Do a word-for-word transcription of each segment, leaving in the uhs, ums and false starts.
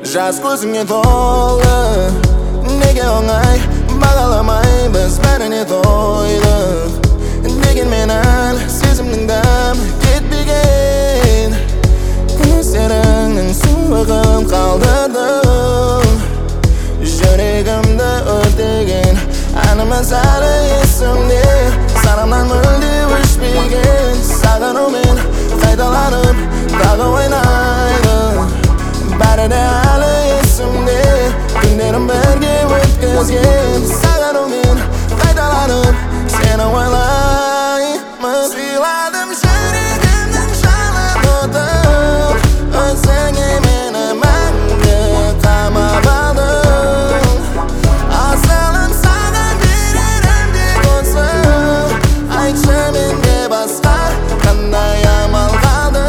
Жас көзіңе толы, неге оңай бағаламай біз бәріне тойдық. Дегенменен сезімнің дәмі кетпеген, көздеріңнің суығын қалдырдың. Жүрегімді өртеген әніміз әлі есімде, санамнан мүлде өшпеген. Сағынумен қайталанып тағы ойнайды, бәрі де әлі есімде, күндерім бірге өткізген. Сағынумен қайталанып сені ойлаймын. Сыйладым жүрегімнің жалын отын, өзіңе мені мәңгі қамап алдың. Асылым саған берерім тек осы, айтшы менде басқа қандай амал қалды.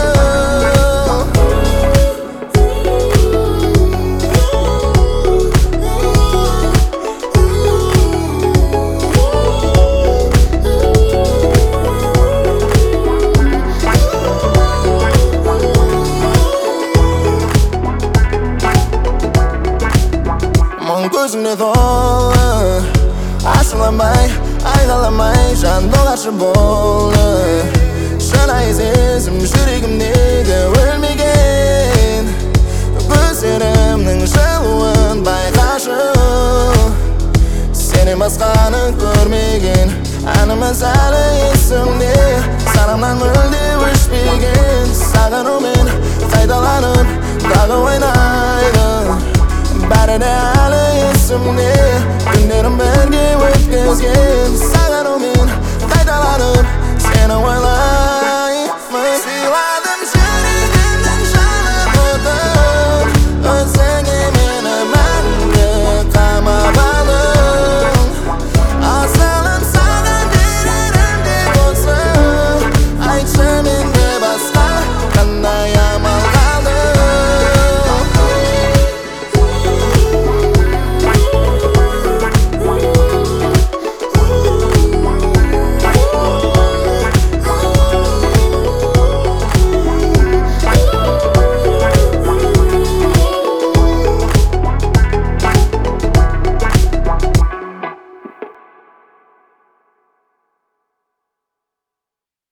Мұң көзіңде толы, ашыламай, айғаламай жан доғаршы болды. Шынайы сезім жүрегімдегі өлмеген, көздерімнің жылуын байқашы. Сенен басқаны көрмеген, әніміз әлі есімде, санамнан мүлде өшпеген. Сағынумен қайталанып тағы ойнайды, бәрі де әлі есімде, күндерім бірге өткізген.